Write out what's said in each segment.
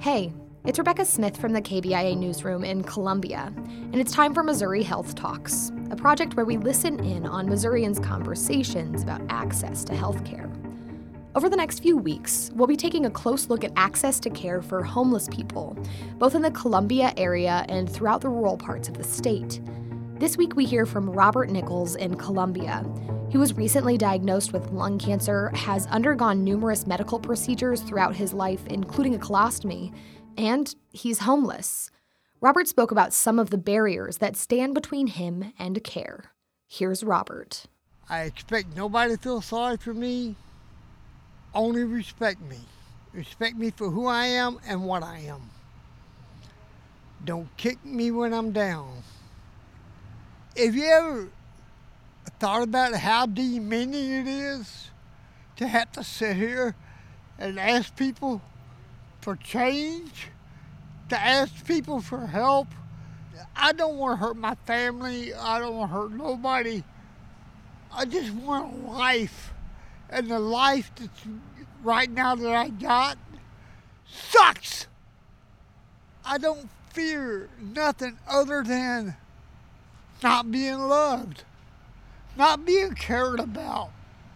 Hey, it's Rebecca Smith from the KBIA newsroom in Columbia, and it's time for Missouri Health Talks, a project where we listen in on Missourians' conversations about access to health care. Over the next few weeks, we'll be taking a close look at access to care for homeless people, both in the Columbia area and throughout the rural parts of the state. This week, we hear from Robert Nichols in Columbia. He was recently diagnosed with lung cancer, has undergone numerous medical procedures throughout his life, including a colostomy, and he's homeless. Robert spoke about some of the barriers that stand between him and care. Here's Robert. I expect nobody to feel sorry for me, only respect me. Respect me for who I am and what I am. Don't kick me when I'm down. Have you ever thought about how demeaning it is to have to sit here and ask people for change, to ask people for help? I don't want to hurt my family. I don't want to hurt nobody. I just want a life. And the life that's right now that I got sucks. I don't fear nothing other than not being loved, not being cared about.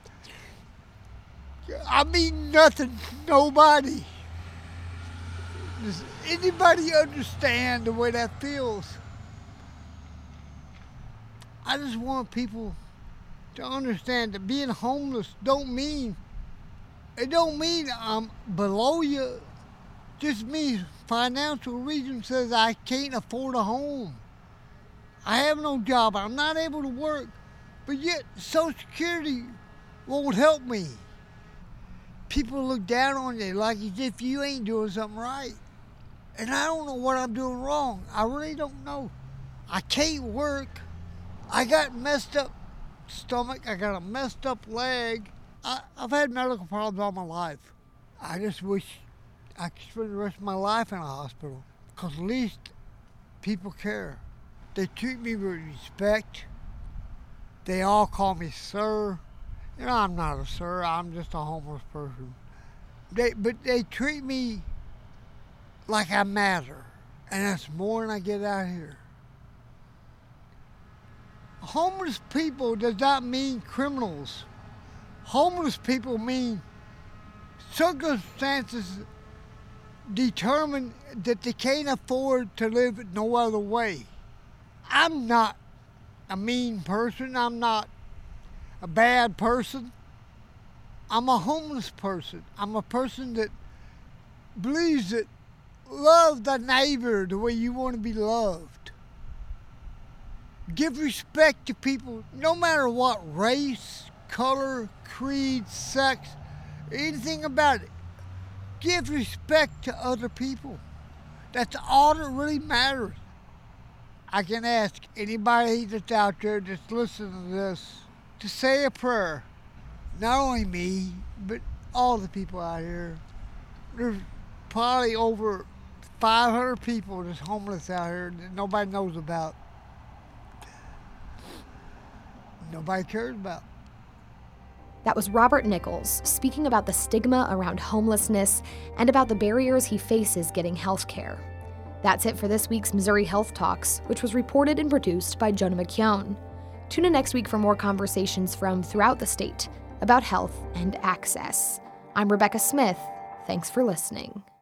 I mean nothing to nobody. Does anybody understand the way that feels? I just want people to understand that being homeless don't mean I'm below you. Just means financial reason says I can't afford a home. I have no job. I'm not able to work. But yet Social Security won't help me. People look down on you like as if you ain't doing something right. And I don't know what I'm doing wrong. I really don't know. I can't work. I got messed up stomach. I got a messed up leg. I've had medical problems all my life. I just wish I could spend the rest of my life in a hospital, because at least people care. They treat me with respect. They all call me sir. You know, I'm not a sir. I'm just a homeless person. But they treat me like I matter, and that's more than I get out here. Homeless people does not mean criminals. Homeless people mean circumstances determine that they can't afford to live no other way. I'm not a mean person. I'm not a bad person. I'm a homeless person. I'm a person that believes that love thy neighbor the way you want to be loved. Give respect to people, no matter what race, color, creed, sex, anything about it. Give respect to other people. That's all that really matters. I can ask anybody that's out there that's listening to this to say a prayer. Not only me, but all the people out here. There's probably over 500 people that's homeless out here that nobody knows about. Nobody cares about. That was Robert Nichols speaking about the stigma around homelessness and about the barriers he faces getting health care. That's it for this week's Missouri Health Talks, which was reported and produced by Jonah McKeown. Tune in next week for more conversations from throughout the state about health and access. I'm Rebecca Smith. Thanks for listening.